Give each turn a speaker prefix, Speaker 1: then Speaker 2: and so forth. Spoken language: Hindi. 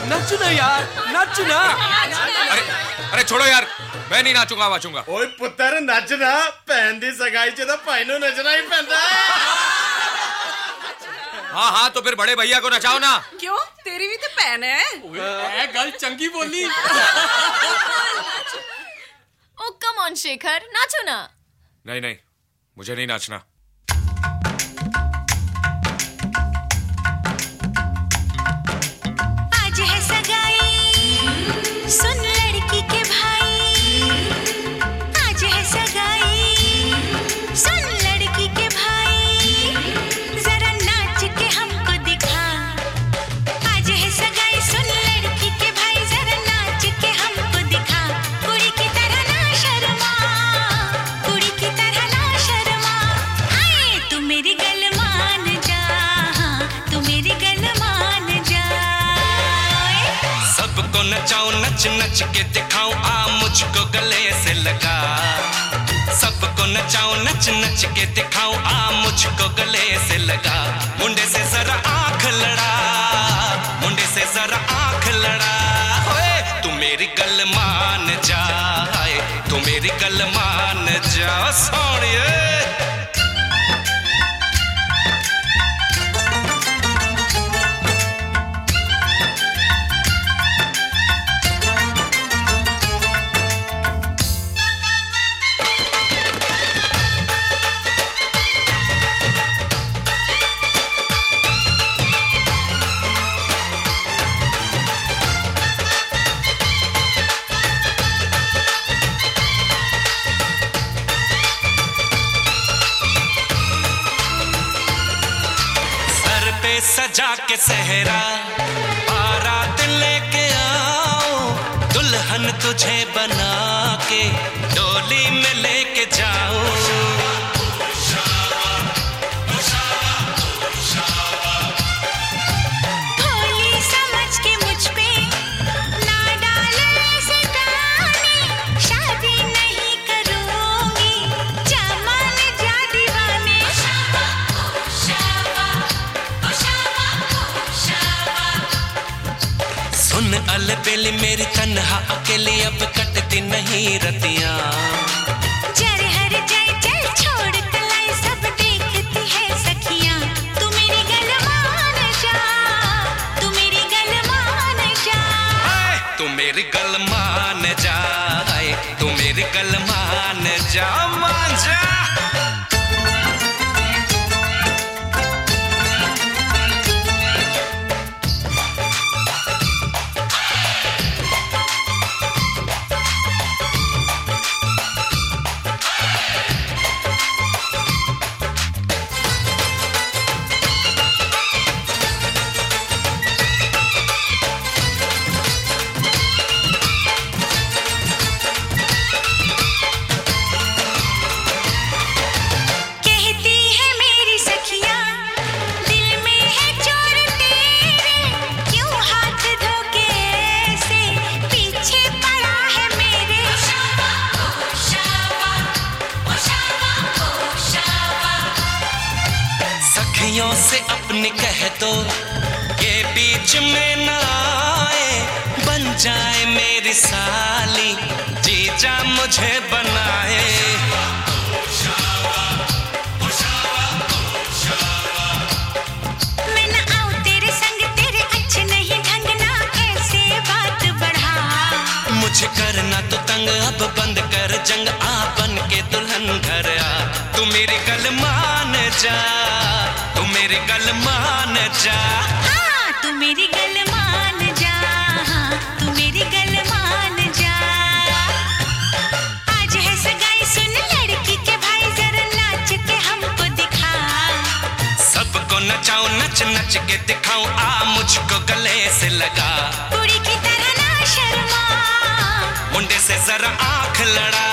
Speaker 1: नच ना यार, नच ना।
Speaker 2: अरे छोड़ो यार, मैं नहीं नाचूंगा वाचूंगा।
Speaker 3: ओए पुत्र नचना, भैन दी सगाई च तो भाई नूं नचना ही पैंदा।
Speaker 2: हाँ तो फिर बड़े भैया को नचाओ ना।
Speaker 4: क्यों, तेरी भी तो भैन है।
Speaker 1: गल चंगी बोली।
Speaker 5: ओ कम ऑन शेखर, नाचो ना।
Speaker 2: नहीं, मुझे नहीं नाचना।
Speaker 6: आज है सगाई, सुन लड़की के भाई। आज है सगाई, सुन लड़की के भाई। जरा नाच के हमको दिखा। आज है सगाई, सुन लड़की के भाई। जरा नाच के हमको दिखा। कुड़ी की तरह ना शर्मा, कुड़ी की तरह ना शर्मा। हाय तू मेरी गल मान जा, तू मेरी गल मान जा।
Speaker 7: सबको नचाऊं, नच नच के दिखाऊं, आ मुझको गले से लगा। सबको नचाऊं, नच नच के दिखाऊं, आ मुझको गले से लगा। मुंडे से जरा आंख लड़ा, मुंडे से जरा आंख लड़ा। ओए तू मेरी गल मान जा, तू मेरी गल मान जा सोनिए। सजा के सहरा बारात लेके आओ, दुल्हन तुझे बना के डोली में लेके जाओ।
Speaker 6: भोली समझ के मुझ पे ना डाले ऐसे गाने। शादी नहीं करूंगी, जा मान जा दीवाने।
Speaker 7: सुन अलबेली मेरी तन्हा अकेली, अब कटती नहीं रतियां।
Speaker 6: जर हर जाए चल छोड़ कलाई, सब देखती है सखियां। तू मेरी गल मान जा, तू मेरी गल मान जा।
Speaker 7: तू मेरी गल मान जा, तू मेरी गल मान जा, मान जा। से अपनी कह दो ये बीच में ना आए, बन जाए मेरी साली, जीजा मुझे बनाए।
Speaker 6: मैं ना आऊं तेरे संग, तेरे अच्छे नहीं ढंग, ना ऐसे बात बढ़ा।
Speaker 7: मुझे करना तो तंग, अब बंद कर जंग, आ बन के दुल्हन घर आ। तू मेरी गल मान जा, तू मेरी गल मान जा।
Speaker 6: हाँ तू मेरी गल मान जा, हाँ तू मेरी गल मान जा। आज है सगाई, सुन लड़की के भाई, जरा नाच के हमको दिखा।
Speaker 7: सबको नचाऊं, नच नच के दिखाऊं, आ मुझको गले से लगा।
Speaker 6: कुड़ी की तरह ना शर्मा,
Speaker 7: मुंडे से जरा आंख लड़ा।